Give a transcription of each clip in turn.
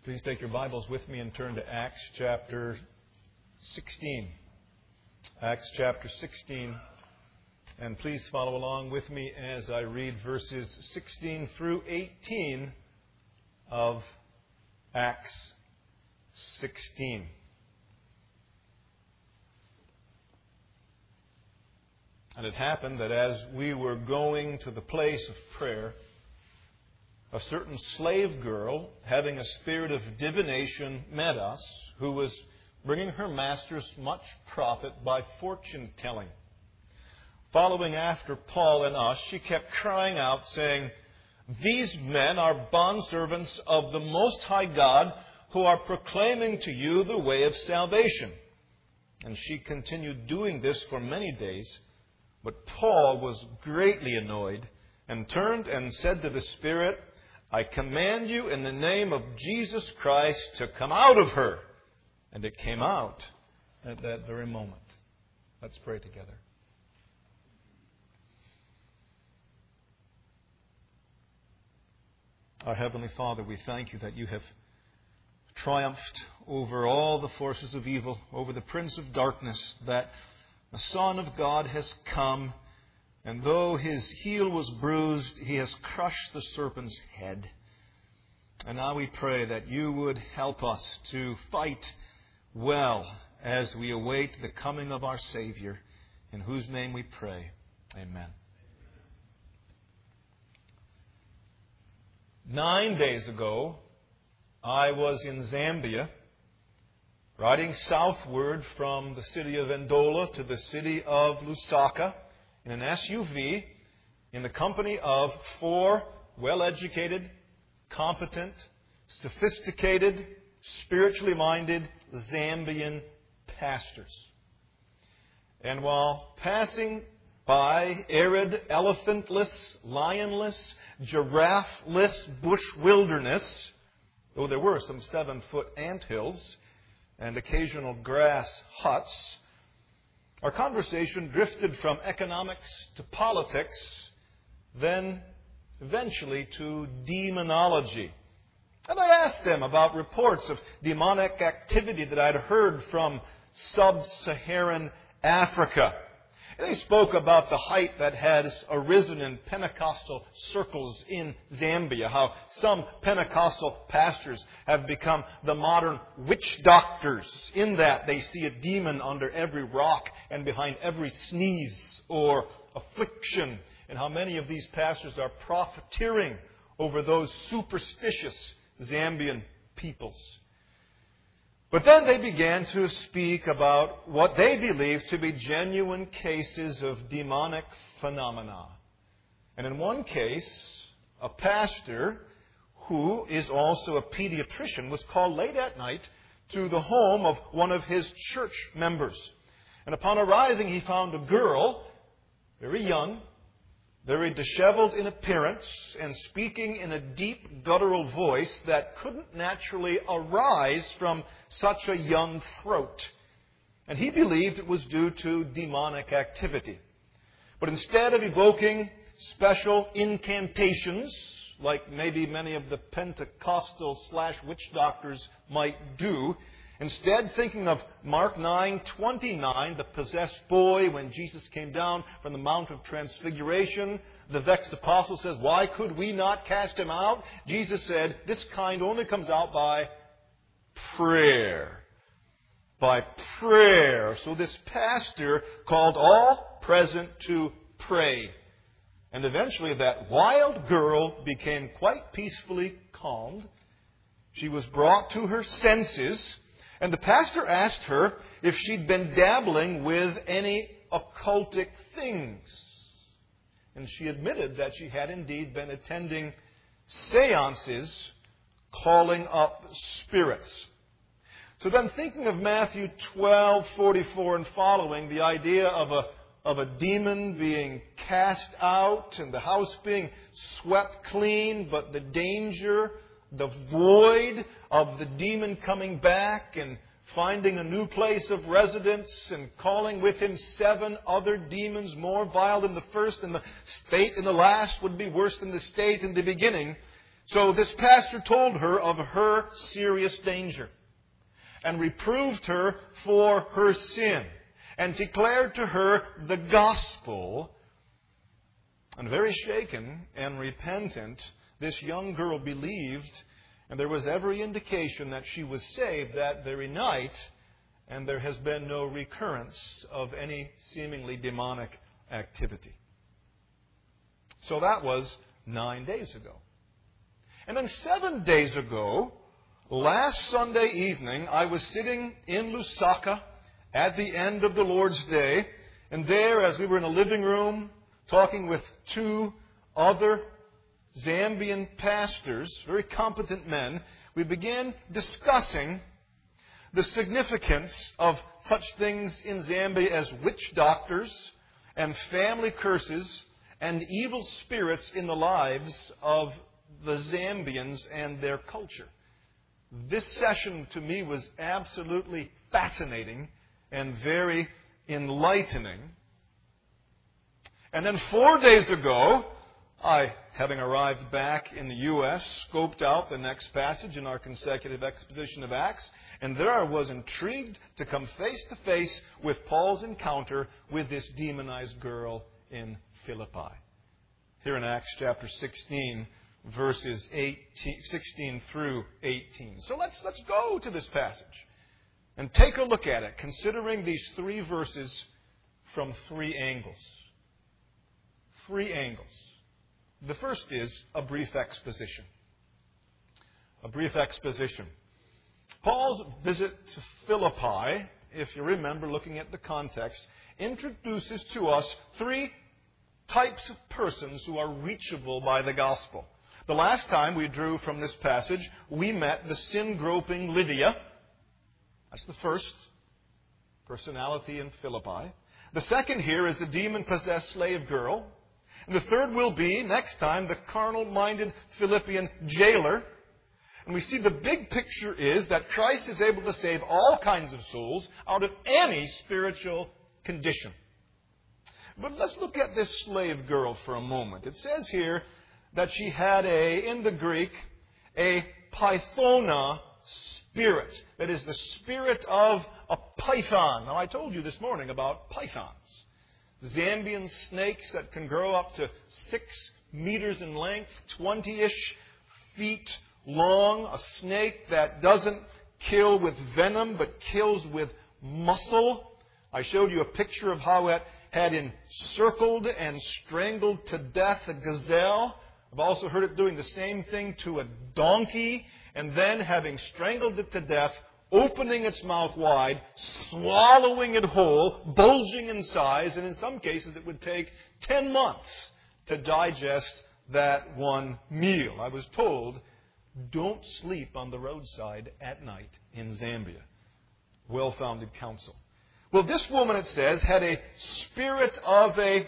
Please take your Bibles with me and turn to Acts chapter 16. Acts chapter 16. And please follow along with me as I read verses 16 through 18 of Acts 16. And it happened that as we were going to the place of prayer, a certain slave girl, having a spirit of divination, met us, who was bringing her masters much profit by fortune-telling. Following after Paul and us, she kept crying out, saying, "These men are bondservants of the Most High God, who are proclaiming to you the way of salvation." And she continued doing this for many days. But Paul was greatly annoyed and turned and said to the spirit, "I command you in the name of Jesus Christ to come out of her." And it came out at that very moment. Let's pray together. Our Heavenly Father, we thank you that you have triumphed over all the forces of evil, over the prince of darkness, that the Son of God has come, and though his heel was bruised, he has crushed the serpent's head. And now we pray that you would help us to fight well as we await the coming of our Savior, in whose name we pray. Amen. 9 days ago, I was in Zambia, riding southward from the city of Ndola to the city of Lusaka in an SUV in the company of 4 well-educated, competent, sophisticated, spiritually minded Zambian pastors. And while passing by arid, elephantless, lionless, giraffe-less bush wilderness, though there were some 7-foot anthills and occasional grass huts, our conversation drifted from economics to politics, then eventually to demonology. And I asked them about reports of demonic activity that I'd heard from sub-Saharan Africa. And they spoke about the hype that has arisen in Pentecostal circles in Zambia, how some Pentecostal pastors have become the modern witch doctors, in that they see a demon under every rock and behind every sneeze or affliction, and how many of these pastors are profiteering over those superstitious Zambian peoples. But then they began to speak about what they believed to be genuine cases of demonic phenomena. And in one case, a pastor who is also a pediatrician was called late at night to the home of one of his church members. And upon arriving, he found a girl, very young, very disheveled in appearance, and speaking in a deep guttural voice that couldn't naturally arise from such a young throat. And he believed it was due to demonic activity. But instead of evoking special incantations, like maybe many of the Pentecostal/witch doctors might do, instead thinking of Mark 9:29, the possessed boy when Jesus came down from the Mount of Transfiguration, the vexed apostle says, "Why could we not cast him out?" Jesus said, "This kind only comes out by prayer." By prayer. So this pastor called all present to pray. And eventually that wild girl became quite peacefully calmed. She was brought to her senses. And the pastor asked her if she'd been dabbling with any occultic things. And she admitted that she had indeed been attending seances, calling up spirits. So then, thinking of Matthew 12:44 and following, the idea of a demon being cast out and the house being swept clean, but the danger, the void of the demon coming back and finding a new place of residence and calling with him 7 other demons more vile than the first, and the state in the last would be worse than the state in the beginning. So this pastor told her of her serious danger and reproved her for her sin and declared to her the gospel. And very shaken and repentant, this young girl believed, and there was every indication that she was saved that very night, and there has been no recurrence of any seemingly demonic activity. So that was 9 days ago. And then 7 days ago, last Sunday evening, I was sitting in Lusaka at the end of the Lord's Day, and there, as we were in a living room, talking with two other Zambian pastors, very competent men, we began discussing the significance of such things in Zambia as witch doctors and family curses and evil spirits in the lives of the Zambians and their culture. This session to me was absolutely fascinating and very enlightening. And then 4 days ago, I, having arrived back in the U.S., scoped out the next passage in our consecutive exposition of Acts, and there I was intrigued to come face to face with Paul's encounter with this demonized girl in Philippi. Here in Acts chapter 16, verses 16 through 18. So let's go to this passage and take a look at it, considering these 3 verses from 3 angles. 3 angles. The first is a brief exposition. A brief exposition. Paul's visit to Philippi, if you remember looking at the context, introduces to us 3 types of persons who are reachable by the gospel. The last time we drew from this passage, we met the sin-groping Lydia. That's the first personality in Philippi. The second here is the demon-possessed slave girl. And the third will be, next time, the carnal-minded Philippian jailer. And we see the big picture is that Christ is able to save all kinds of souls out of any spiritual condition. But let's look at this slave girl for a moment. It says here that she had in the Greek, a pythona spirit. That is the spirit of a python. Now, I told you this morning about pythons. Zambian snakes that can grow up to 6 meters in length, 20-ish feet long. A snake that doesn't kill with venom, but kills with muscle. I showed you a picture of how it had encircled and strangled to death a gazelle. I've also heard it doing the same thing to a donkey, and then having strangled it to death, opening its mouth wide, swallowing it whole, bulging in size, and in some cases it would take 10 months to digest that one meal. I was told, don't sleep on the roadside at night in Zambia. Well-founded counsel. Well, this woman, it says, had a spirit of a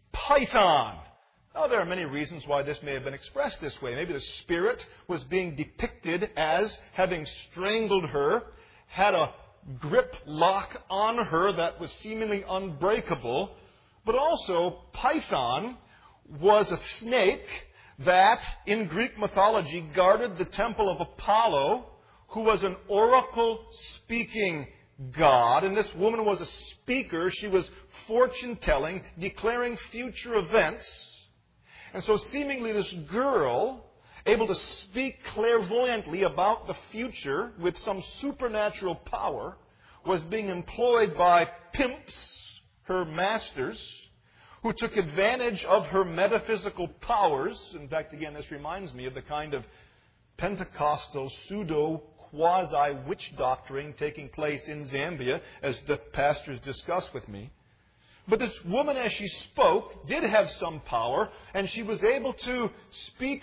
python. Now, there are many reasons why this may have been expressed this way. Maybe the spirit was being depicted as having strangled her, had a grip lock on her that was seemingly unbreakable. But also, python was a snake that, in Greek mythology, guarded the temple of Apollo, who was an oracle-speaking God. And this woman was a speaker. She was fortune-telling, declaring future events. And so seemingly this girl, able to speak clairvoyantly about the future with some supernatural power, was being employed by pimps, her masters, who took advantage of her metaphysical powers. In fact, again, this reminds me of the kind of Pentecostal pseudo-quasi-witch doctrine taking place in Zambia, as the pastors discussed with me. But this woman, as she spoke, did have some power, and she was able to speak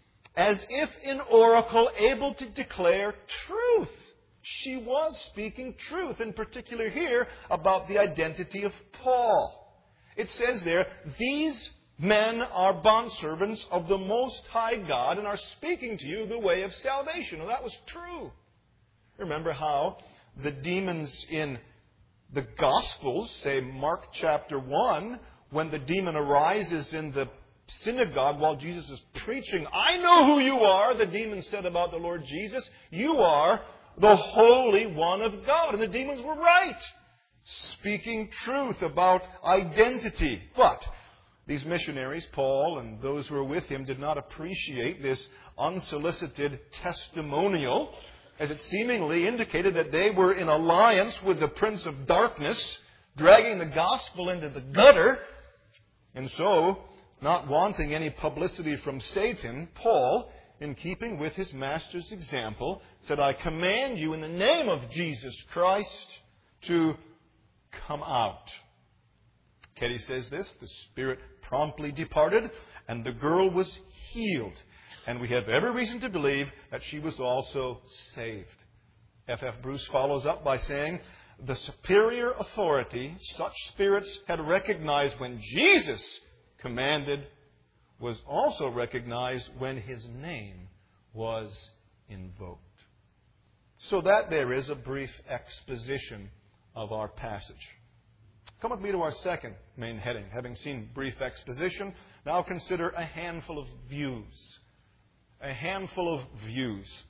as if in oracle, able to declare truth. She was speaking truth, in particular here, about the identity of Paul. It says there, these men are bondservants of the Most High God and are speaking to you the way of salvation. Well, that was true. Remember how the demons in the Gospels, say Mark chapter 1, when the demon arises in the synagogue while Jesus is preaching, "I know who you are," the demons said about the Lord Jesus. "You are the Holy One of God." And the demons were right, speaking truth about identity. But these missionaries, Paul and those who were with him, did not appreciate this unsolicited testimonial, as it seemingly indicated that they were in alliance with the Prince of Darkness, dragging the gospel into the gutter. And so, not wanting any publicity from Satan, Paul, in keeping with his master's example, said, "I command you in the name of Jesus Christ to come out." Katie says this, "The spirit promptly departed, and the girl was healed. And we have every reason to believe that she was also saved." F.F. Bruce follows up by saying, "The superior authority such spirits had recognized when Jesus commanded was also recognized when His name was invoked." So that there is a brief exposition of our passage. Come with me to our second main heading. Having seen brief exposition, now consider a handful of views. A handful of views.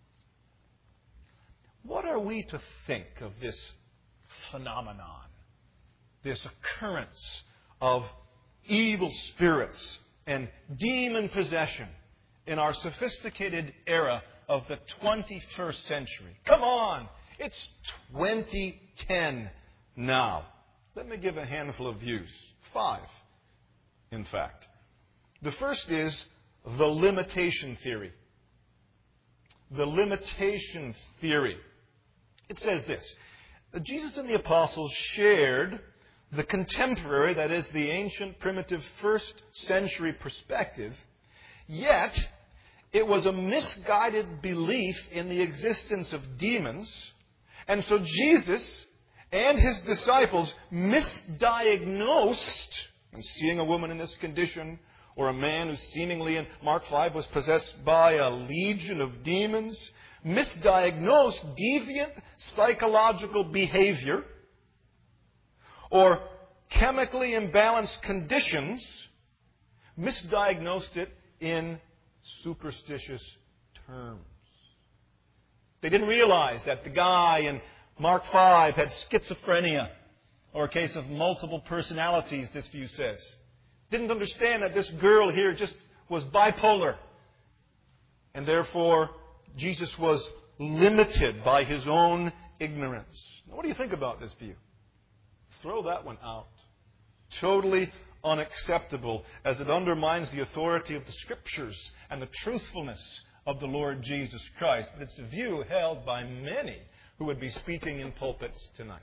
What are we to think of this phenomenon, this occurrence of evil spirits and demon possession in our sophisticated era of the 21st century? Come on! It's 2010 now. Let me give a handful of views. 5, in fact. The first is the limitation theory. The limitation theory. It says this: Jesus and the apostles shared the contemporary, that is, the ancient, primitive, first century perspective, yet it was a misguided belief in the existence of demons, and so Jesus and His disciples misdiagnosed, and seeing a woman in this condition, or a man who seemingly in Mark 5 was possessed by a legion of demons, misdiagnosed deviant psychological behavior or chemically imbalanced conditions, misdiagnosed it in superstitious terms. They didn't realize that the guy in Mark 5 had schizophrenia, or a case of multiple personalities, this view says. Didn't understand that this girl here just was bipolar. And therefore, Jesus was limited by His own ignorance. Now, what do you think about this view? Throw that one out. Totally unacceptable, as it undermines the authority of the Scriptures and the truthfulness of the Lord Jesus Christ. But it's a view held by many who would be speaking in pulpits tonight.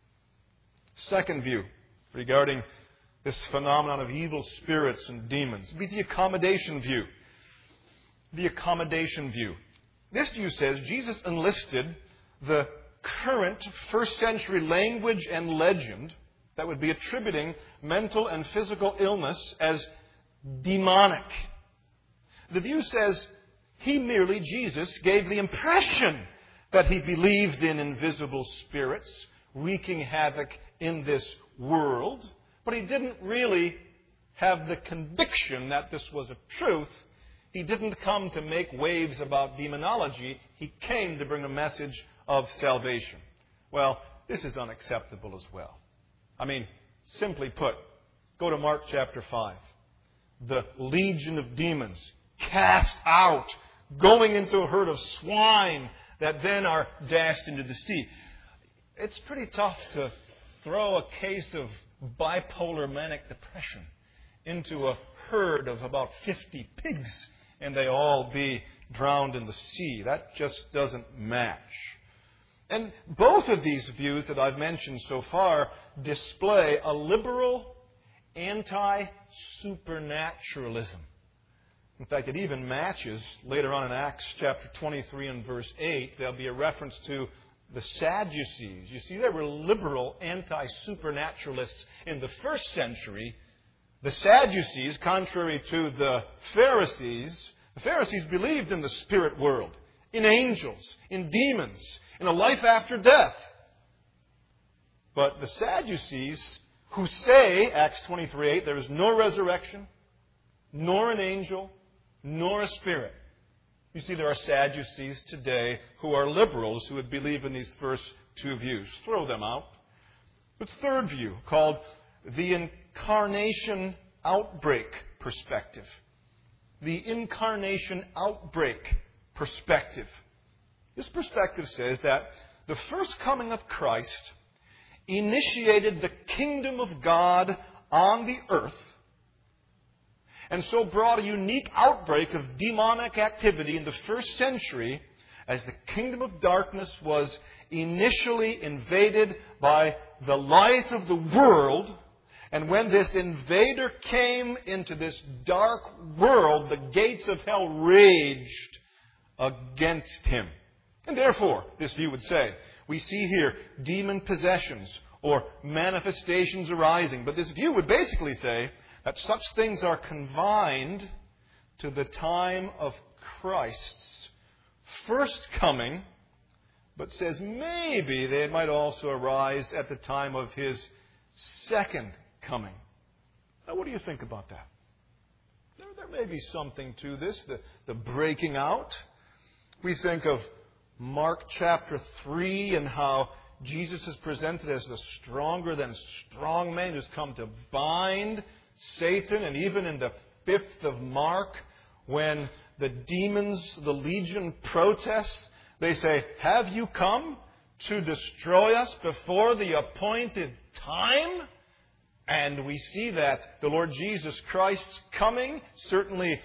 Second view regarding this phenomenon of evil spirits and demons would be the accommodation view. The accommodation view. This view says Jesus enlisted the current first century language and legend that would be attributing mental and physical illness as demonic. The view says He merely, Jesus, gave the impression that He believed in invisible spirits wreaking havoc in this world, but He didn't really have the conviction that this was a truth. He didn't come to make waves about demonology. He came to bring a message of salvation. Well, this is unacceptable as well. I mean, simply put, go to Mark chapter 5. The legion of demons cast out, going into a herd of swine that then are dashed into the sea. It's pretty tough to throw a case of bipolar manic depression into a herd of about 50 pigs and they all be drowned in the sea. That just doesn't match. And both of these views that I've mentioned so far display a liberal anti-supernaturalism. In fact, it even matches later on in Acts chapter 23 and verse 8. There'll be a reference to the Sadducees. You see, they were liberal anti-supernaturalists in the first century. The Sadducees, contrary to the Pharisees believed in the spirit world, in angels, in demons, in a life after death. But the Sadducees, who say, Acts 23:8, there is no resurrection, nor an angel, nor a spirit. You see, there are Sadducees today who are liberals who would believe in these first two views. Throw them out. But third view, called the incarnation outbreak perspective. The incarnation outbreak perspective. This perspective says that the first coming of Christ initiated the kingdom of God on the earth, and so brought a unique outbreak of demonic activity in the first century as the kingdom of darkness was initially invaded by the light of the world. And when this invader came into this dark world, the gates of hell raged against him. And therefore, this view would say, we see here demon possessions or manifestations arising. But this view would basically say that such things are confined to the time of Christ's first coming, but says maybe they might also arise at the time of His second coming. Now, what do you think about that? There may be something to this, the breaking out. We think of Mark chapter 3 and how Jesus is presented as the stronger than strong man who's come to bind Satan. And even in the 5th of Mark, when the demons, the legion protests, they say, have you come to destroy us before the appointed time? And we see that the Lord Jesus Christ's coming certainly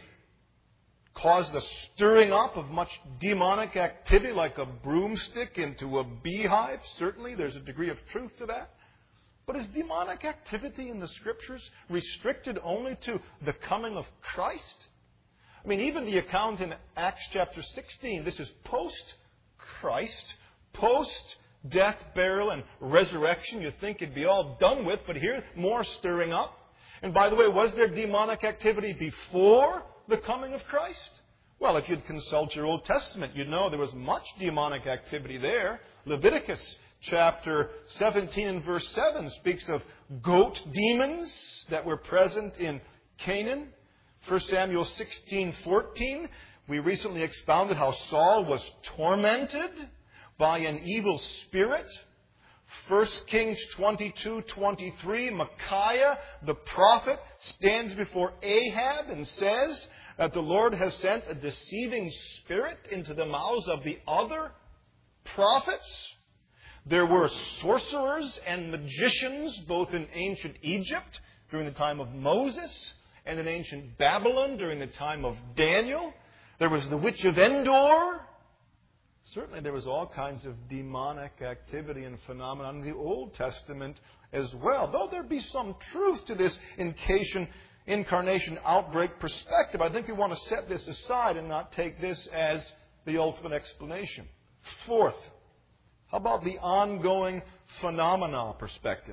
caused the stirring up of much demonic activity, like a broomstick into a beehive. Certainly, there's a degree of truth to that. But is demonic activity in the Scriptures restricted only to the coming of Christ? I mean, even the account in Acts chapter 16, this is post-Christ, post-death, burial, and resurrection. You'd think it'd be all done with, but here, more stirring up. And by the way, was there demonic activity before the coming of Christ? Well, if you'd consult your Old Testament, you'd know there was much demonic activity there. Leviticus chapter 17 and verse 7 speaks of goat demons that were present in Canaan. 1 Samuel 16:14, we recently expounded how Saul was tormented by an evil spirit. 1 Kings 22:23, Micaiah, the prophet, stands before Ahab and says that the Lord has sent a deceiving spirit into the mouths of the other prophets. There were sorcerers and magicians both in ancient Egypt during the time of Moses and in ancient Babylon during the time of Daniel. There was the witch of Endor. Certainly there was all kinds of demonic activity and phenomena in the Old Testament as well. Though there be some truth to this incarnation outbreak perspective, I think we want to set this aside and not take this as the ultimate explanation. Fourth, how about the ongoing phenomena perspective?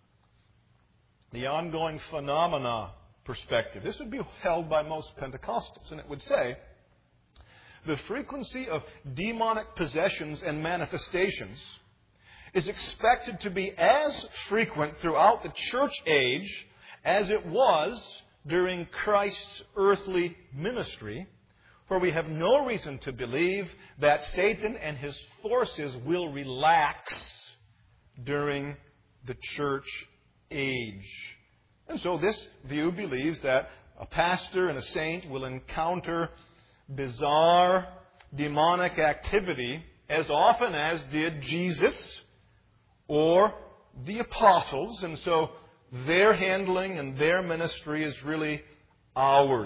The ongoing phenomena perspective. This would be held by most Pentecostals, and it would say the frequency of demonic possessions and manifestations is expected to be as frequent throughout the church age as it was during Christ's earthly ministry, for we have no reason to believe that Satan and his forces will relax during the church age. And so this view believes that a pastor and a saint will encounter bizarre demonic activity as often as did Jesus or the apostles, and so their handling and their ministry is really ours.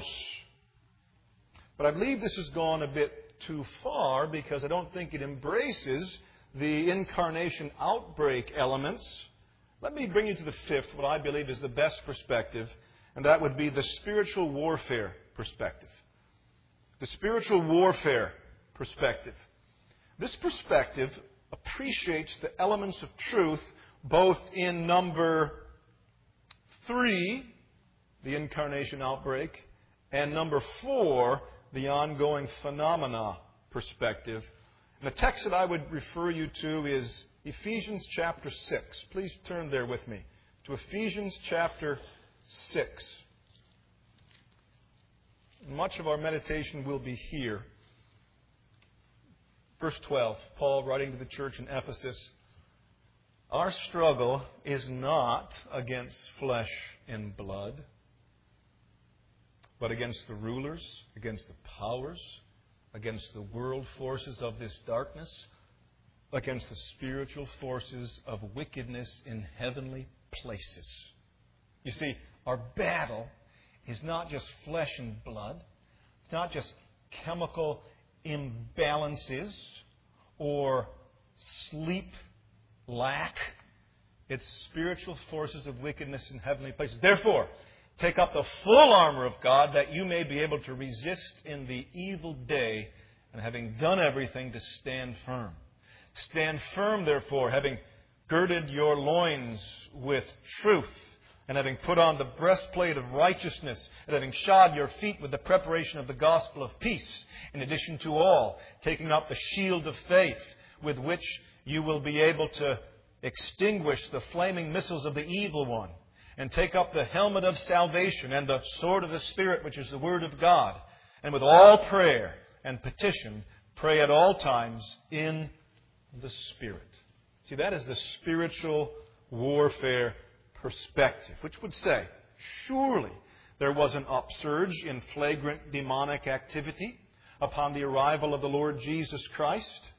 But I believe this has gone a bit too far because I don't think it embraces the incarnation outbreak elements. Let me bring you to the fifth, what I believe is the best perspective, and that would be the spiritual warfare perspective. The spiritual warfare perspective. This perspective appreciates the elements of truth both in number 3, the incarnation outbreak, and number 4, the ongoing phenomena perspective. And the text that I would refer you to is Ephesians chapter 6. Please turn there with me to Ephesians chapter 6. much of our meditation will be here. Verse 12, Paul writing to the church in Ephesus, our struggle is not against flesh and blood, but against the rulers, against the powers, against the world forces of this darkness, against the spiritual forces of wickedness in heavenly places. You see, our battle is not just flesh and blood. It's not just chemical imbalances or sleep lack. It's spiritual forces of wickedness in heavenly places. Therefore, take up the full armor of God that you may be able to resist in the evil day, and having done everything, to stand firm. Stand firm, therefore, having girded your loins with truth, and having put on the breastplate of righteousness, and having shod your feet with the preparation of the gospel of peace, in addition to all, taking up the shield of faith, with which you will be able to extinguish the flaming missiles of the evil one, and take up the helmet of salvation and the sword of the Spirit, which is the Word of God, and with all prayer and petition, pray at all times in the Spirit. See, that is the spiritual warfare perspective, which would say, surely there was an upsurge in flagrant demonic activity upon the arrival of the Lord Jesus Christ.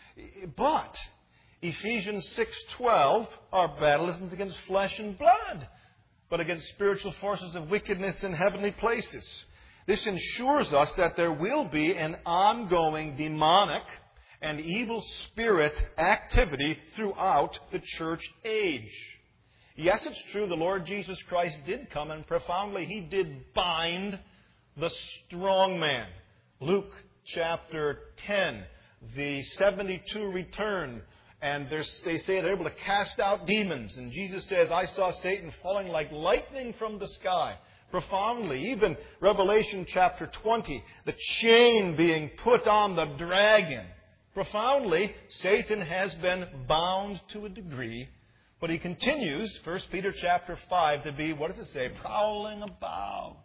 But Ephesians 6:12, our battle isn't against flesh and blood, but against spiritual forces of wickedness in heavenly places. This ensures us that there will be an ongoing demonic and evil spirit activity throughout the church age. Yes, it's true, the Lord Jesus Christ did come, and profoundly He did bind the strong man. Luke chapter 10, the 72 return, and they say they're able to cast out demons. And Jesus says, I saw Satan falling like lightning from the sky. Profoundly, even Revelation chapter 20, the chain being put on the dragon. Profoundly, Satan has been bound to a degree, but he continues, 1 Peter chapter 5, to be, what does it say? Prowling about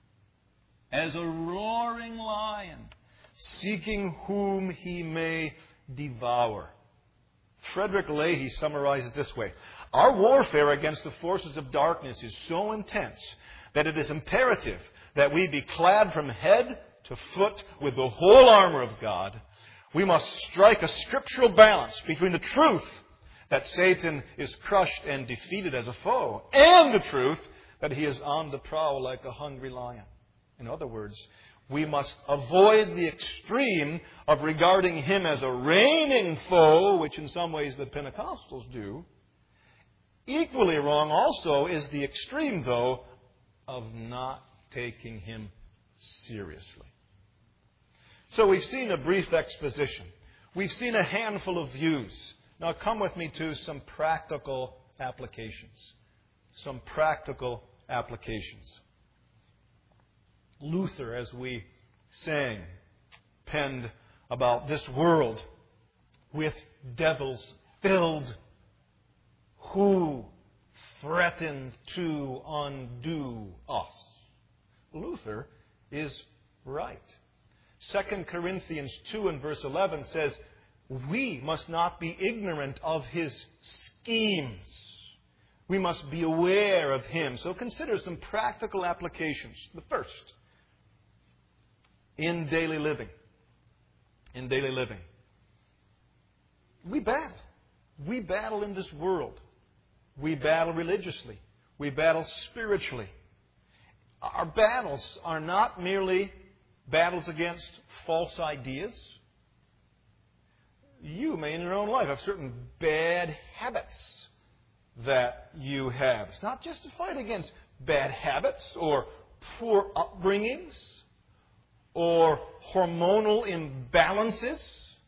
as a roaring lion, seeking whom he may devour. Frederick Leahy summarizes this way: our warfare against the forces of darkness is so intense that it is imperative that we be clad from head to foot with the whole armor of God. We must strike a scriptural balance between the truth that Satan is crushed and defeated as a foe, and the truth that he is on the prowl like a hungry lion. In other words, we must avoid the extreme of regarding him as a reigning foe, which in some ways the Pentecostals do. Equally wrong also is the extreme, though, of not taking him seriously. So we've seen a brief exposition. We've seen a handful of views. Now come with me to some practical applications. Some practical applications. Luther, as we sang, penned about this world with devils filled, who threaten to undo us. Luther is right. 2 Corinthians 2 and verse 11 says, we must not be ignorant of his schemes. We must be aware of him. So consider some practical applications. The first, in daily living. In daily living. We battle. We battle in this world. We battle religiously. We battle spiritually. Our battles are not merely battles against false ideas. You may in your own life have certain bad habits that you have. It's not just a fight against bad habits or poor upbringings or hormonal imbalances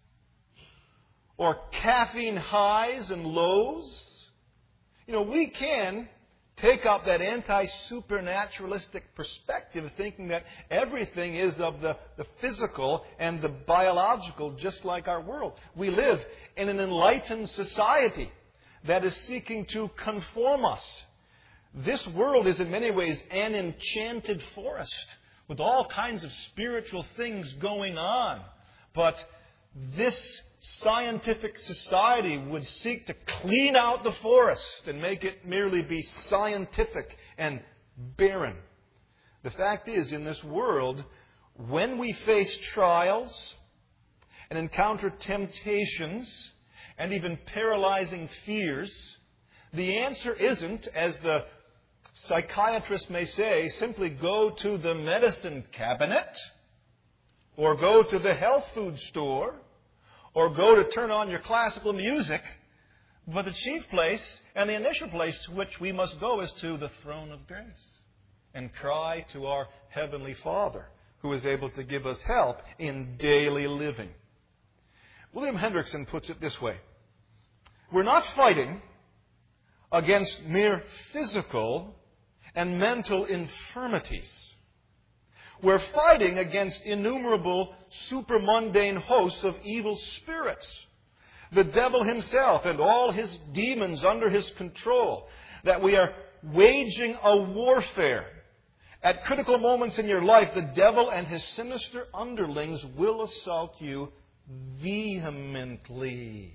or caffeine highs and lows. You know, we can take up that anti-supernaturalistic perspective, thinking that everything is of the physical and the biological, just like our world. We live in an enlightened society that is seeking to conform us. This world is in many ways an enchanted forest with all kinds of spiritual things going on. But this scientific society would seek to clean out the forest and make it merely be scientific and barren. The fact is, in this world, when we face trials and encounter temptations and even paralyzing fears, the answer isn't, as the psychiatrist may say, simply go to the medicine cabinet or go to the health food store or go to turn on your classical music. But the chief place and the initial place to which we must go is to the throne of grace and cry to our Heavenly Father, who is able to give us help in daily living. William Hendrickson puts it this way: we're not fighting against mere physical and mental infirmities. We're fighting against innumerable supermundane hosts of evil spirits. The devil himself and all his demons under his control. That we are waging a warfare. At critical moments in your life, the devil and his sinister underlings will assault you vehemently.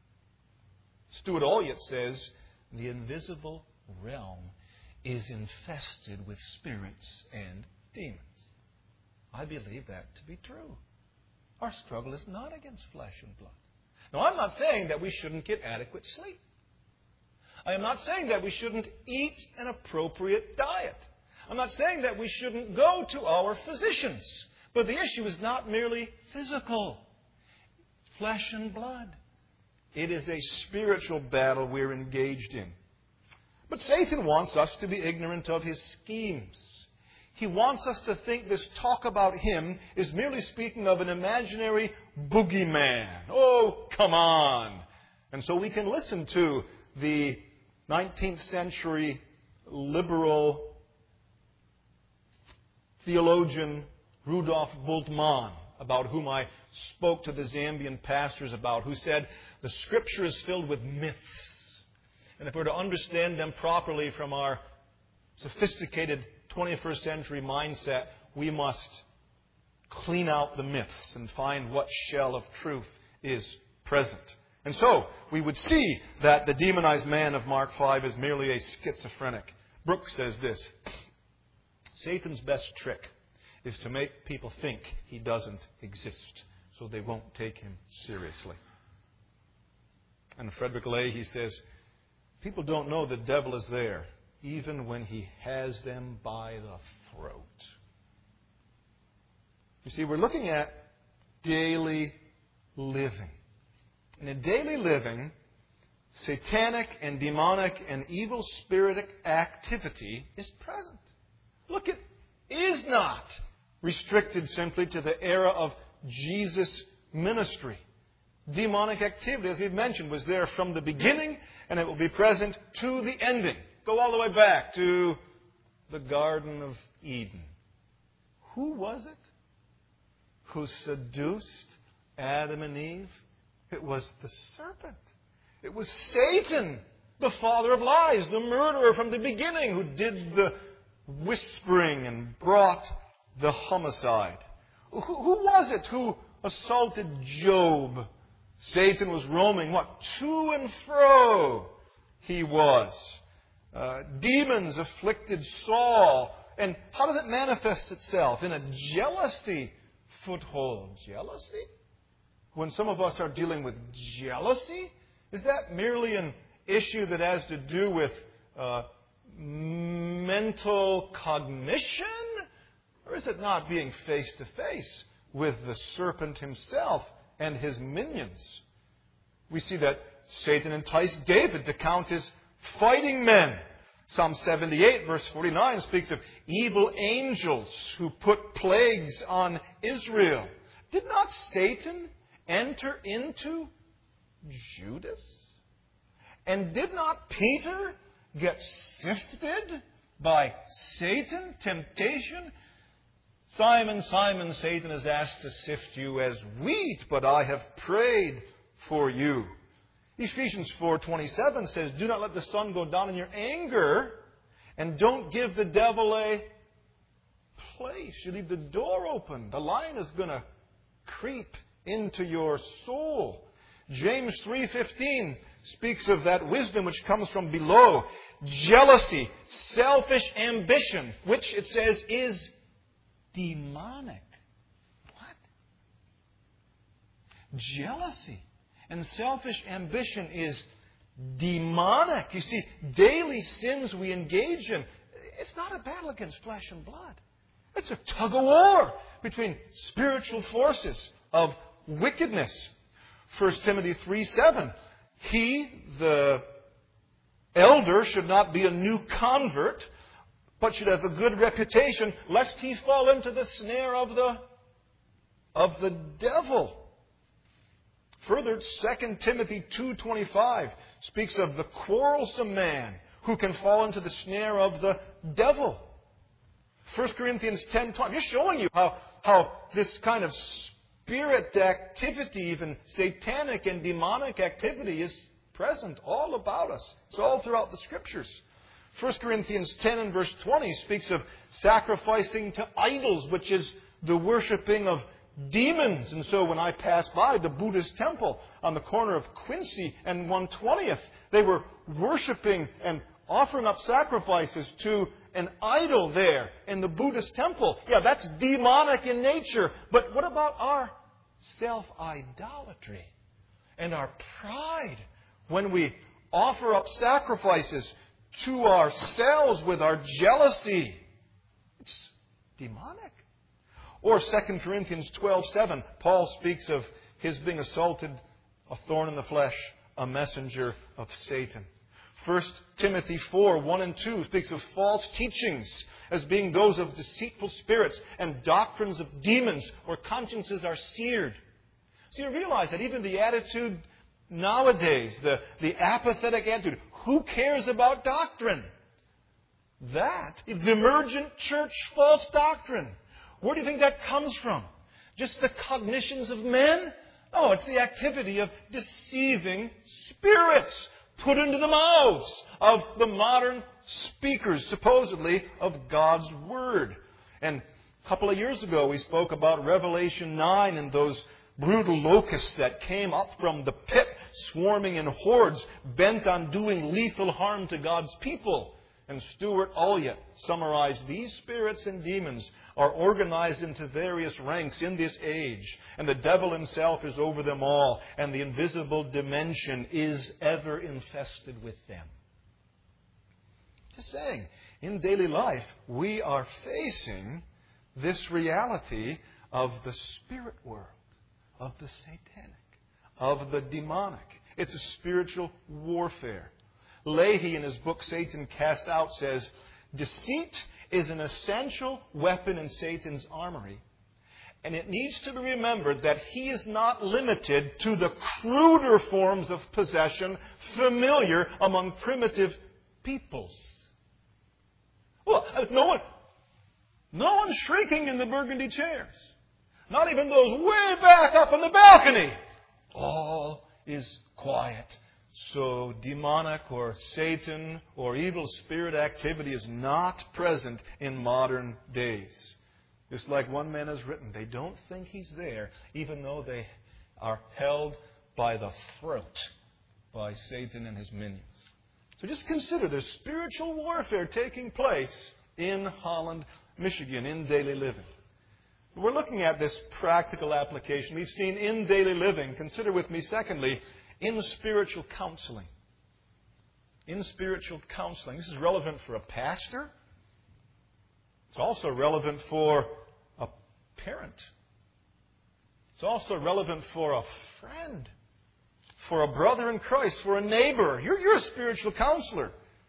Stuart Olyott says, the invisible realm is infested with spirits and demons. I believe that to be true. Our struggle is not against flesh and blood. Now, I'm not saying that we shouldn't get adequate sleep. I am not saying that we shouldn't eat an appropriate diet. I'm not saying that we shouldn't go to our physicians. But the issue is not merely physical, flesh and blood. It is a spiritual battle we're engaged in. But Satan wants us to be ignorant of his schemes. He wants us to think this talk about him is merely speaking of an imaginary boogeyman. Oh, come on. And so we can listen to the 19th century liberal theologian Rudolf Bultmann, about whom I spoke to the Zambian pastors about, who said the Scripture is filled with myths. And if we're to understand them properly from our sophisticated 21st century mindset, we must clean out the myths and find what shell of truth is present. And so, we would see that the demonized man of Mark 5 is merely a schizophrenic. Brooks says this: Satan's best trick is to make people think he doesn't exist, so they won't take him seriously. And Frederick Lay, he says, people don't know the devil is there, even when he has them by the throat. You see, we're looking at daily living. And in daily living, satanic and demonic and evil spiritic activity is present. Look, it is not restricted simply to the era of Jesus' ministry. Demonic activity, as we've mentioned, was there from the beginning, and it will be present to the ending. Go all the way back to the Garden of Eden. Who was it who seduced Adam and Eve? It was the serpent. It was Satan, the father of lies, the murderer from the beginning, who did the whispering and brought the homicide. Who was it who assaulted Job? Satan was roaming, to and fro he was. Demons afflicted Saul. And how does it manifest itself? In a jealousy foothold. Jealousy? When some of us are dealing with jealousy, is that merely an issue that has to do with mental cognition? Or is it not being face to face with the serpent himself and his minions? We see that Satan enticed David to count his fighting men. Psalm 78, verse 49, speaks of evil angels who put plagues on Israel. Did not Satan enter into Judas? And did not Peter get sifted by Satan, temptation? Simon, Simon, Satan has asked to sift you as wheat, but I have prayed for you. Ephesians 4:27 says, do not let the sun go down in your anger, and don't give the devil a place. You leave the door open. The lion is going to creep into your soul. James 3:15 speaks of that wisdom which comes from below. Jealousy, selfish ambition, which it says is demonic. What? Jealousy and selfish ambition is demonic. You see, daily sins we engage in, it's not a battle against flesh and blood. It's a tug of war between spiritual forces of wickedness. 1 Timothy 3:7. He, the elder, should not be a new convert, but should have a good reputation, lest he fall into the snare of the devil. Further, 2 Timothy 2:25 speaks of the quarrelsome man who can fall into the snare of the devil. 1 Corinthians 10:20, just showing you how this kind of spirit activity, even satanic and demonic activity, is present all about us. It's all throughout the Scriptures. 1 Corinthians 10 and verse 20 speaks of sacrificing to idols, which is the worshipping of demons. And so when I passed by the Buddhist temple on the corner of Quincy and 120th, they were worshipping and offering up sacrifices to an idol there in the Buddhist temple. Yeah, that's demonic in nature. But what about our self-idolatry and our pride when we offer up sacrifices to ourselves with our jealousy? It's demonic. Or 2 Corinthians 12:7, Paul speaks of his being assaulted, a thorn in the flesh, a messenger of Satan. 1 Timothy 4:1 and 2 speaks of false teachings as being those of deceitful spirits and doctrines of demons where consciences are seared. So you realize that even the attitude nowadays, the apathetic attitude, who cares about doctrine? That is the emergent church false doctrine. Where do you think that comes from? Just the cognitions of men? No, it's the activity of deceiving spirits put into the mouths of the modern speakers, supposedly, of God's Word. And a couple of years ago, we spoke about Revelation 9 and those brutal locusts that came up from the pit, swarming in hordes, bent on doing lethal harm to God's people. And Stuart Ulliott summarized these spirits and demons are organized into various ranks in this age. And the devil himself is over them all. And the invisible dimension is ever infested with them. Just saying, in daily life, we are facing this reality of the spirit world, of the satanic, of the demonic. It's a spiritual warfare. Leahy, in his book Satan Cast Out, says, deceit is an essential weapon in Satan's armory. And it needs to be remembered that he is not limited to the cruder forms of possession familiar among primitive peoples. Well, no one's shrieking in the burgundy chairs. Not even those way back up on the balcony. All is quiet. So demonic or Satan or evil spirit activity is not present in modern days. Just like one man has written, they don't think he's there, even though they are held by the throat by Satan and his minions. So just consider there's spiritual warfare taking place in Holland, Michigan, in daily living. We're looking at this practical application. We've seen in daily living. Consider with me, secondly, in spiritual counseling. In spiritual counseling. This is relevant for a pastor. It's also relevant for a parent. It's also relevant for a friend, for a brother in Christ, for a neighbor. You're a spiritual counselor.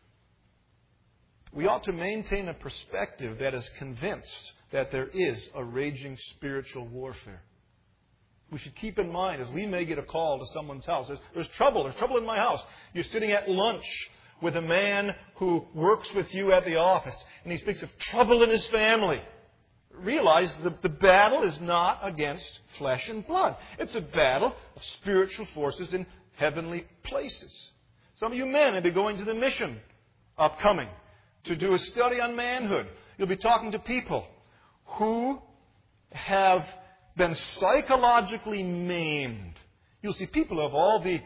We ought to maintain a perspective that is convinced that there is a raging spiritual warfare. We should keep in mind, as we may get a call to someone's house, there's trouble in my house. You're sitting at lunch with a man who works with you at the office, and he speaks of trouble in his family. Realize the battle is not against flesh and blood. It's a battle of spiritual forces in heavenly places. Some of you men will be going to the mission upcoming to do a study on manhood. You'll be talking to people who have been psychologically maimed. You'll see people of all the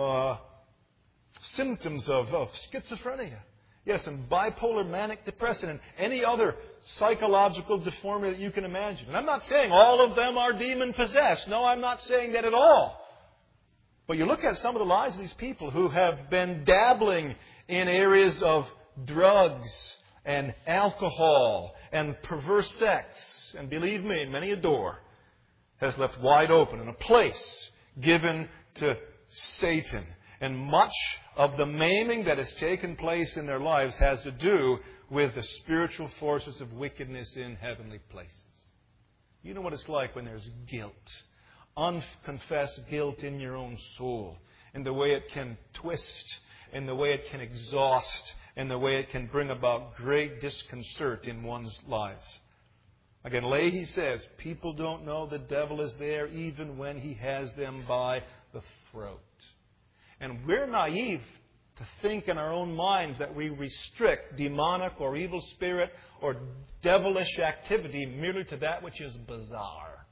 symptoms of schizophrenia. Yes, and bipolar manic depression and any other psychological deformity that you can imagine. And I'm not saying all of them are demon-possessed. No, I'm not saying that at all. But you look at some of the lives of these people who have been dabbling in areas of drugs and alcohol and perverse sex. And believe me, many a door has left wide open and a place given to Satan. And much of the maiming that has taken place in their lives has to do with the spiritual forces of wickedness in heavenly places. You know what it's like when there's guilt, unconfessed guilt in your own soul, and the way it can twist, and the way it can exhaust, and the way it can bring about great disconcert in one's lives. Again, Leahy says, people don't know the devil is there even when he has them by the throat. And we're naive to think in our own minds that we restrict demonic or evil spirit or devilish activity merely to that which is bizarre.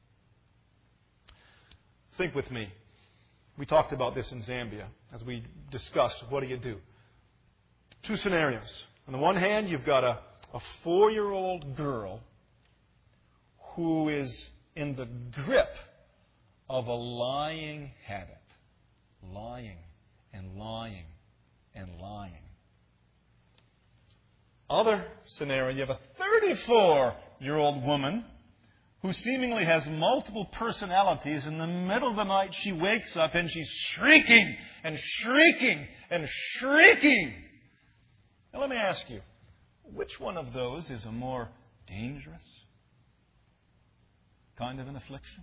Think with me. We talked about this in Zambia as we discussed what do you do. Two scenarios. On the one hand, you've got a 4-year-old girl who is in the grip of a lying habit. Lying and lying and lying. Other scenario, you have a 34-year-old woman who seemingly has multiple personalities. In the middle of the night, she wakes up and she's shrieking and shrieking and shrieking. Now let me ask you, which one of those is a more dangerous kind of an affliction?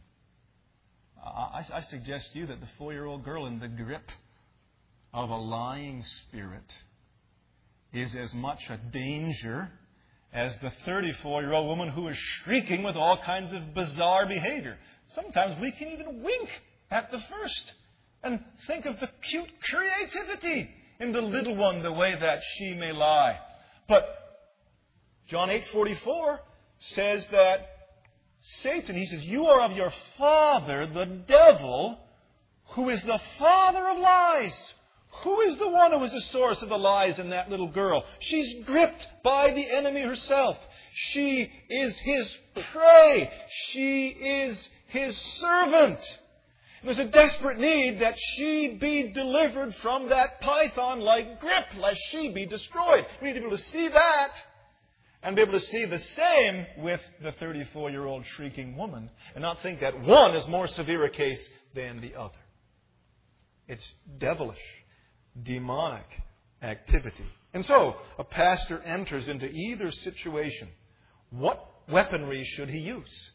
I suggest to you that the 4-year-old girl in the grip of a lying spirit is as much a danger as the 34-year-old woman who is shrieking with all kinds of bizarre behavior. Sometimes we can even wink at the first and think of the cute creativity in the little one, the way that she may lie. But John 8:44 says that Satan, he says, you are of your father, the devil, who is the father of lies. Who is the one who is the source of the lies in that little girl? She's gripped by the enemy herself. She is his prey. She is his servant. There's a desperate need that she be delivered from that python-like grip, lest she be destroyed. We need to be able to see that and be able to see the same with the 34-year-old shrieking woman and not think that one is more severe a case than the other. It's devilish, demonic activity. And so, a pastor enters into either situation. What weaponry should he use?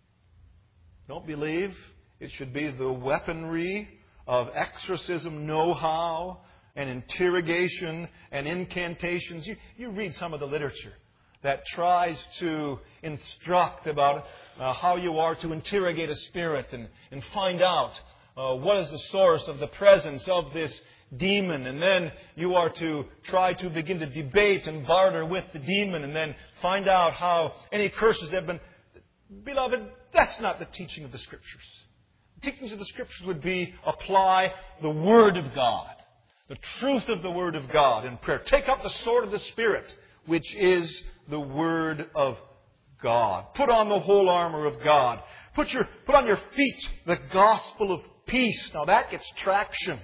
Don't believe it should be the weaponry of exorcism know-how and interrogation and incantations. You read some of the literature that tries to instruct about how you are to interrogate a spirit and find out what is the source of the presence of this demon. And then you are to try to begin to debate and barter with the demon and then find out how any curses have been. Beloved, that's not the teaching of the Scriptures. The teachings of the Scriptures would be apply the Word of God, the truth of the Word of God in prayer. Take up the sword of the Spirit, which is the Word of God. Put on the whole armor of God. Put on your feet the gospel of peace. Now that gets traction.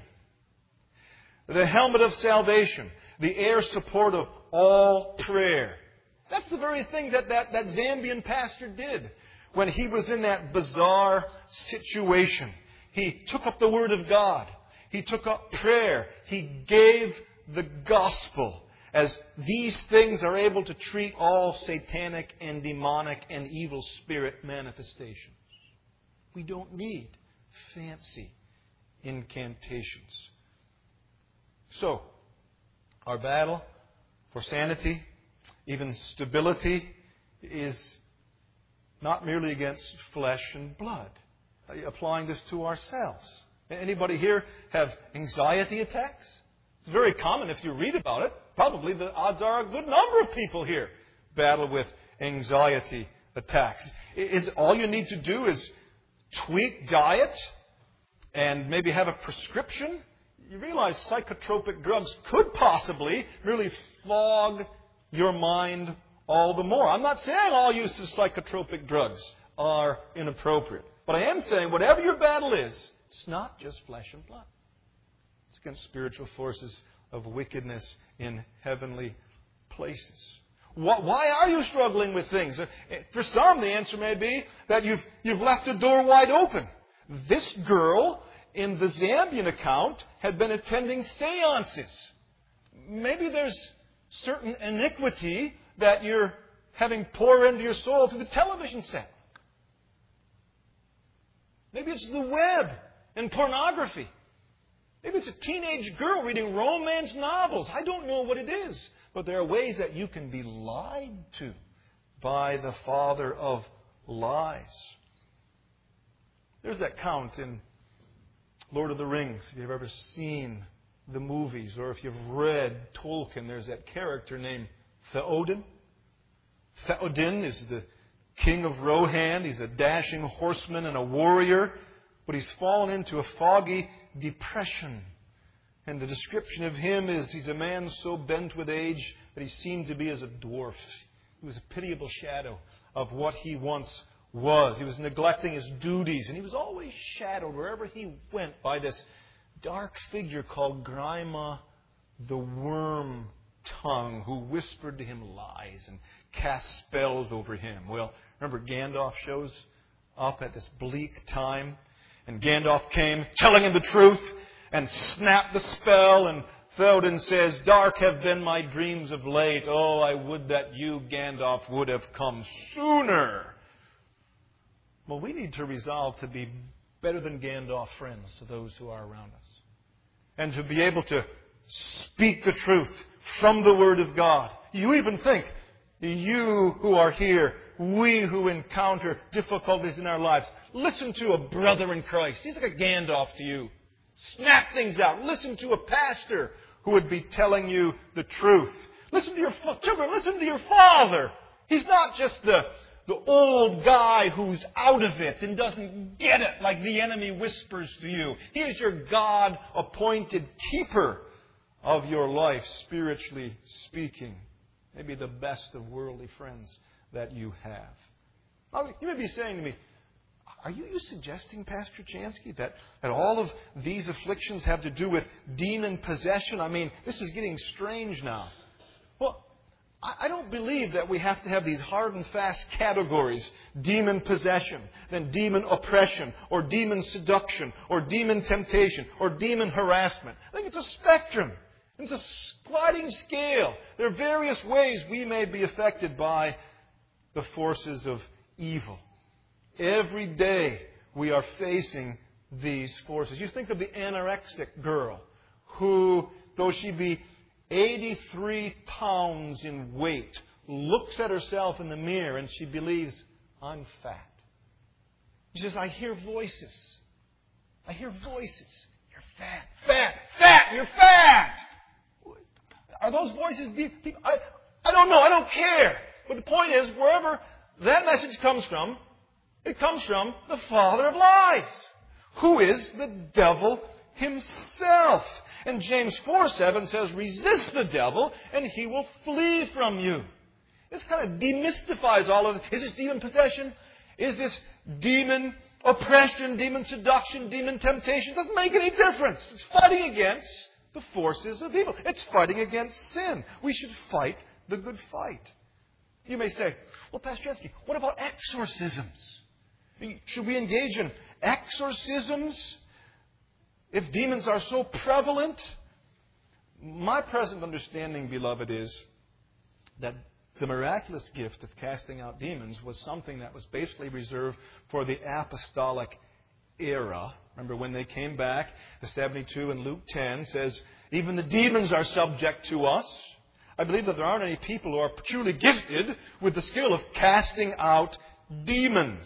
The helmet of salvation. The air support of all prayer. That's the very thing that Zambian pastor did when he was in that bizarre situation. He took up the Word of God. He took up prayer. He gave the gospel, as these things are able to treat all satanic and demonic and evil spirit manifestations. We don't need fancy incantations. So, our battle for sanity, even stability, is not merely against flesh and blood. Applying this to ourselves. Anybody here have anxiety attacks? It's very common if you read about it. Probably the odds are a good number of people here battle with anxiety attacks. Is all you need to do is tweak diet and maybe have a prescription? You realize psychotropic drugs could possibly really fog your mind all the more. I'm not saying all use of psychotropic drugs are inappropriate. But I am saying whatever your battle is, it's not just flesh and blood. It's against spiritual forces of wickedness in heavenly places. Why are you struggling with things? For some, the answer may be that you've left the door wide open. This girl in the Zambian account had been attending seances. Maybe there's certain iniquity that you're having pour into your soul through the television set. Maybe it's the web and pornography. Maybe it's a teenage girl reading romance novels. I don't know what it is. But there are ways that you can be lied to by the father of lies. There's that count in Lord of the Rings. If you've ever seen the movies or if you've read Tolkien, there's that character named Theoden. Theoden is the king of Rohan. He's a dashing horseman and a warrior, but he's fallen into a foggy depression. And the description of him is he's a man so bent with age that he seemed to be as a dwarf. He was a pitiable shadow of what he once was. He was neglecting his duties, and he was always shadowed wherever he went by this dark figure called Grima the Worm Tongue, who whispered to him lies and cast spells over him. Well, remember Gandalf shows up at this bleak time, and Gandalf came telling him the truth and snapped the spell, and Theoden says, "Dark have been my dreams of late. Oh, I would that you, Gandalf, would have come sooner." Well, we need to resolve to be better than Gandalf friends to those who are around us. And to be able to speak the truth from the Word of God. You even think, you who are here, we who encounter difficulties in our lives, listen to a brother in Christ. He's like a Gandalf to you. Snap things out. Listen to a pastor who would be telling you the truth. Listen to your children. Listen to your father. He's not just the old guy who's out of it and doesn't get it like the enemy whispers to you. He is your God-appointed keeper of your life, spiritually speaking. Maybe the best of worldly friends that you have. Now, you may be saying to me, are you suggesting, Pastor Chansky, that all of these afflictions have to do with demon possession? I mean, this is getting strange now. Well, I don't believe that we have to have these hard and fast categories. Demon possession, then demon oppression, or demon seduction, or demon temptation, or demon harassment. I think it's a spectrum. It's a sliding scale. There are various ways we may be affected by the forces of evil. Every day we are facing these forces. You think of the anorexic girl who, though she be 83 pounds in weight, looks at herself in the mirror and she believes, I'm fat. She says, I hear voices. I hear voices. You're fat, fat, fat, you're fat. Are those voices deep? I don't know. I don't care. But the point is, wherever that message comes from, it comes from the father of lies, who is the devil himself. And James 4:7 says, resist the devil and he will flee from you. This kind of demystifies all of it. Is this demon possession? Is this demon oppression, demon seduction, demon temptation? It doesn't make any difference. It's fighting against the forces of evil. It's fighting against sin. We should fight the good fight. You may say, well, Pastor Chansky, what about exorcisms? Should we engage in exorcisms if demons are so prevalent? My present understanding, beloved, is that the miraculous gift of casting out demons was something that was basically reserved for the apostolic era. Remember when they came back, the 72 in Luke 10 says, even the demons are subject to us. I believe that there aren't any people who are peculiarly gifted with the skill of casting out demons.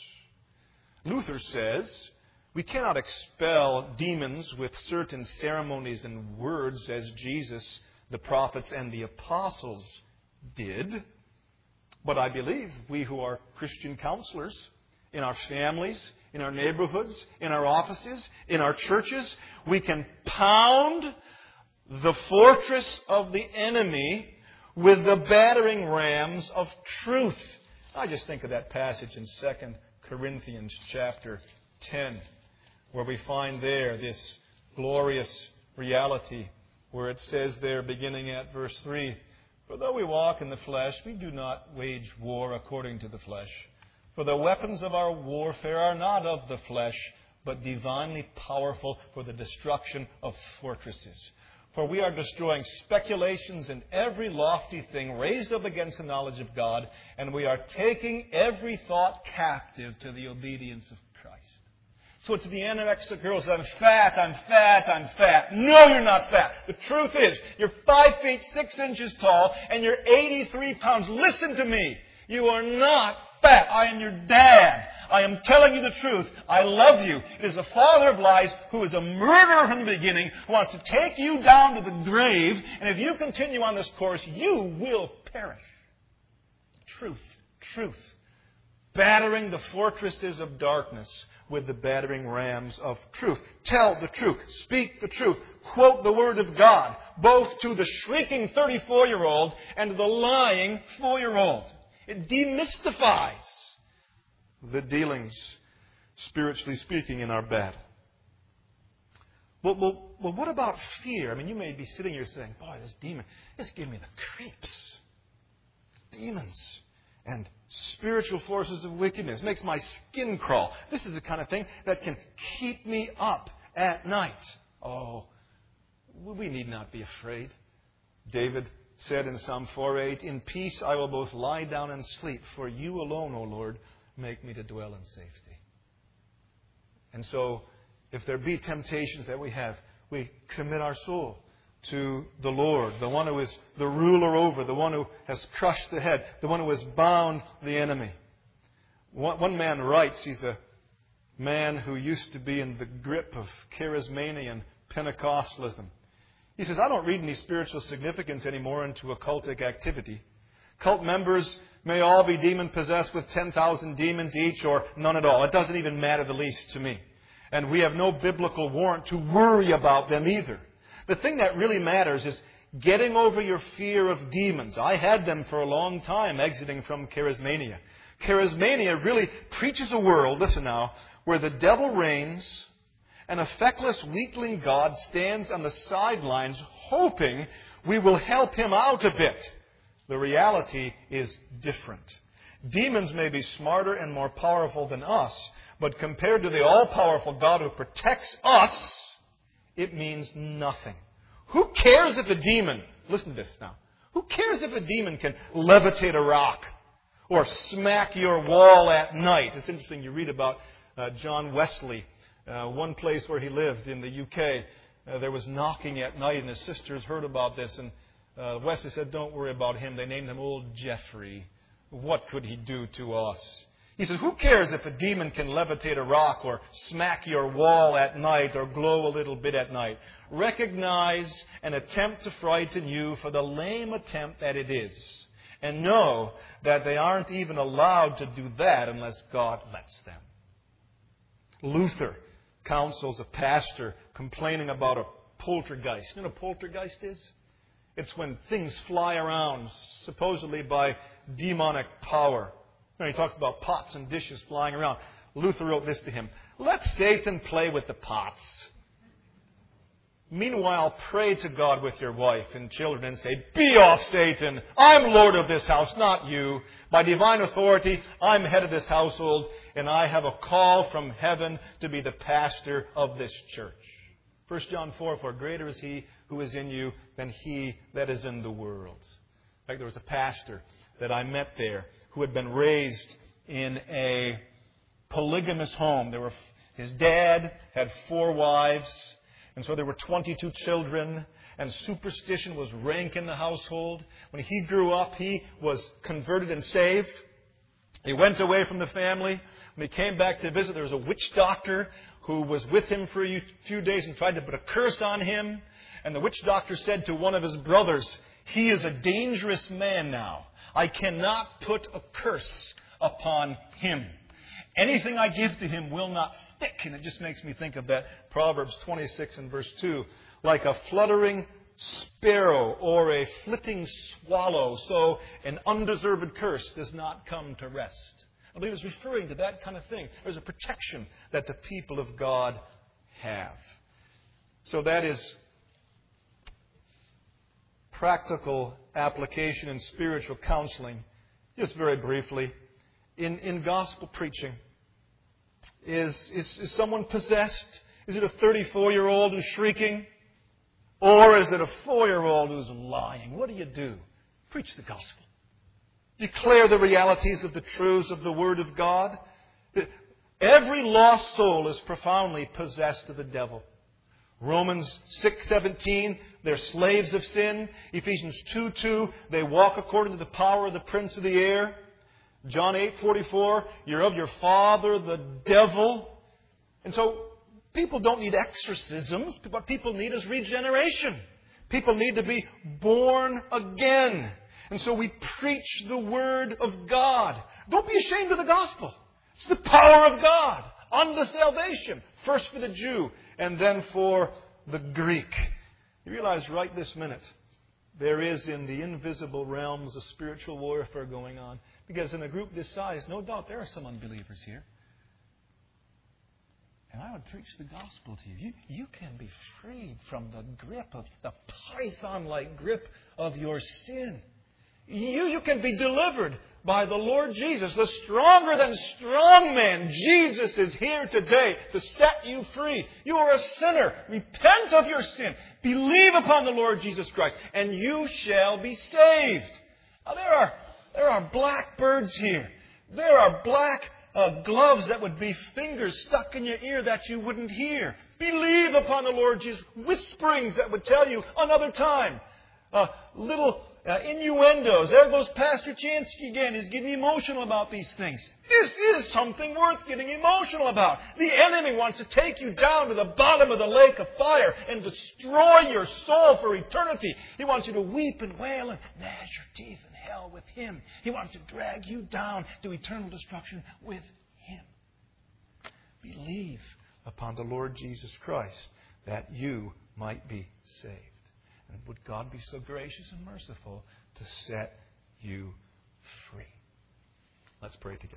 Luther says, we cannot expel demons with certain ceremonies and words as Jesus, the prophets, and the apostles did. But I believe we who are Christian counselors, in our families, in our neighborhoods, in our offices, in our churches, we can pound the fortress of the enemy with the battering rams of truth. I just think of that passage in 2 Corinthians chapter 10, where we find there this glorious reality, where it says there, beginning at verse 3, "For though we walk in the flesh, we do not wage war according to the flesh. For the weapons of our warfare are not of the flesh, but divinely powerful for the destruction of fortresses. For we are destroying speculations and every lofty thing raised up against the knowledge of God, and we are taking every thought captive to the obedience of Christ." So it's the anorexic girls, "I'm fat, I'm fat, I'm fat." No, you're not fat. The truth is, you're 5 feet 6 inches tall, and you're 83 pounds. Listen to me. You are not fat. I am your dad. I am telling you the truth. I love you. It is the father of lies who is a murderer from the beginning, who wants to take you down to the grave. And if you continue on this course, you will perish. Truth. Truth. Battering the fortresses of darkness with the battering rams of truth. Tell the truth. Speak the truth. Quote the Word of God, both to the shrieking 34-year-old and to the lying 4-year-old. It demystifies the dealings, spiritually speaking, in our battle. Well, what about fear? I mean, you may be sitting here saying, "Boy, this demon, this gives me the creeps." Demons and spiritual forces of wickedness makes my skin crawl. This is the kind of thing that can keep me up at night. Oh, we need not be afraid. David said in Psalm 4:8, "In peace I will both lie down and sleep, for you alone, O Lord, make me to dwell in safety." And so, if there be temptations that we have, we commit our soul to the Lord, the one who is the ruler over, the one who has crushed the head, the one who has bound the enemy. One man writes, he's a man who used to be in the grip of charismania and Pentecostalism. He says, "I don't read any spiritual significance anymore into occultic activity. Cult members may all be demon-possessed with 10,000 demons each or none at all. It doesn't even matter the least to me. And we have no biblical warrant to worry about them either. The thing that really matters is getting over your fear of demons. I had them for a long time exiting from charismania. Charismania really preaches a world, listen now, where the devil reigns and a feckless weakling God stands on the sidelines hoping we will help him out a bit. The reality is different. Demons may be smarter and more powerful than us, but compared to the all-powerful God who protects us, it means nothing. Who cares if a demon, listen to this now, who cares if a demon can levitate a rock or smack your wall at night? It's interesting, you read about John Wesley, one place where he lived in the UK. There was knocking at night, and his sisters heard about this, and Wesley said, "Don't worry about him." They named him Old Jeffrey. What could he do to us? He says, who cares if a demon can levitate a rock or smack your wall at night or glow a little bit at night? Recognize an attempt to frighten you for the lame attempt that it is. And know that they aren't even allowed to do that unless God lets them. Luther counsels a pastor complaining about a poltergeist. You know what a poltergeist is? It's when things fly around, supposedly by demonic power. You know, he talks about pots and dishes flying around. Luther wrote this to him: "Let Satan play with the pots. Meanwhile, pray to God with your wife and children and say, 'Be off, Satan. I'm Lord of this house, not you. By divine authority, I'm head of this household, and I have a call from heaven to be the pastor of this church.'" 1 John 4, "For greater is he who is in you than he that is in the world." In fact, there was a pastor that I met there who had been raised in a polygamous home. His dad had 4 wives, and so there were 22 children, and superstition was rank in the household. When he grew up, he was converted and saved. He went away from the family. When he came back to visit, there was a witch doctor who was with him for a few days and tried to put a curse on him. And the witch doctor said to one of his brothers, "He is a dangerous man now. I cannot put a curse upon him. Anything I give to him will not stick. And it just makes me think of that Proverbs 26 and verse 2. Like a fluttering sparrow or a flitting swallow, so an undeserved curse does not come to rest. I believe it's referring to that kind of thing. There's a protection that the people of God have. So that is practical application and spiritual counseling. Just very briefly, in gospel preaching, is someone possessed? Is it a 34-year-old who's shrieking? Or is it a 4-year-old who's lying? What do? Preach the gospel. Declare the realities of the truths of the Word of God. Every lost soul is profoundly possessed of the devil. Romans 6:17, they're slaves of sin. Ephesians 2:2, they walk according to the power of the prince of the air. John 8:44, you're of your father, the devil. And so people don't need exorcisms. What people need is regeneration. People need to be born again. And so we preach the Word of God. Don't be ashamed of the gospel. It's the power of God unto salvation. First for the Jew and then for the Greek. You realize right this minute, there is in the invisible realms a spiritual warfare going on. Because in a group this size, no doubt there are some unbelievers here. And I would preach the gospel to you. You can be freed from the grip of the python-like grip of your sin. You can be delivered by the Lord Jesus, the stronger than strong man. Jesus is here today to set you free. You are a sinner. Repent of your sin. Believe upon the Lord Jesus Christ, and you shall be saved. Now, there are black birds here. There are black gloves that would be fingers stuck in your ear that you wouldn't hear. Believe upon the Lord Jesus. Whisperings that would tell you another time. Little innuendos. There goes Pastor Chansky again. He's getting emotional about these things. This is something worth getting emotional about. The enemy wants to take you down to the bottom of the lake of fire and destroy your soul for eternity. He wants you to weep and wail and gnash your teeth in hell with him. He wants to drag you down to eternal destruction with him. Believe upon the Lord Jesus Christ that you might be saved. And would God be so gracious and merciful to set you free? Let's pray together.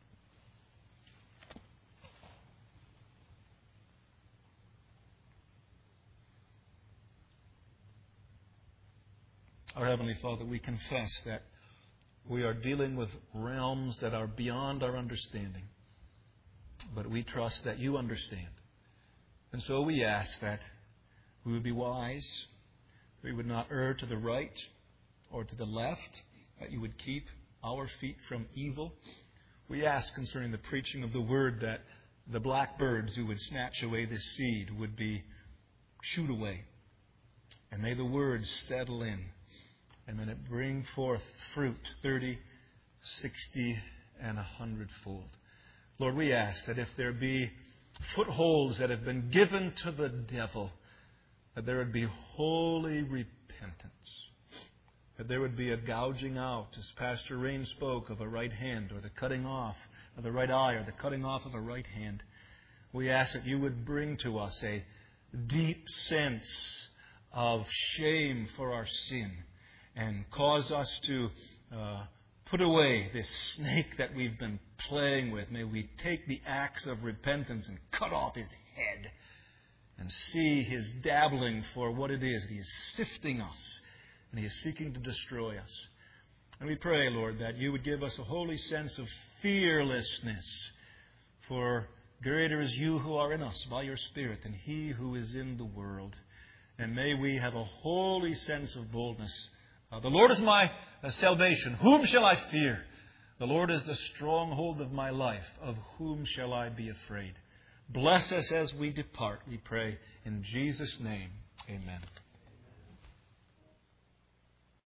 Our Heavenly Father, we confess that we are dealing with realms that are beyond our understanding. But we trust that you understand. And so we ask that we would be wise. We would not err to the right or to the left, that you would keep our feet from evil. We ask concerning the preaching of the Word that the blackbirds who would snatch away this seed would be shooed away. And may the Word settle in. And may it bring forth fruit 30, 60, and 100-fold. Lord, we ask that if there be footholds that have been given to the devil, that there would be holy repentance. That there would be a gouging out, as Pastor Rain spoke, of a right hand, or the cutting off of the right eye, or the cutting off of a right hand. We ask that you would bring to us a deep sense of shame for our sin, and cause us to put away this snake that we've been playing with. May we take the axe of repentance and cut off his head, and see his dabbling for what it is. He is sifting us, and he is seeking to destroy us. And we pray, Lord, that you would give us a holy sense of fearlessness, for greater is you who are in us by your Spirit than he who is in the world. And may we have a holy sense of boldness. The Lord is my salvation. Whom shall I fear? The Lord is the stronghold of my life. Of whom shall I be afraid? Bless us as we depart, we pray. In Jesus' name, amen.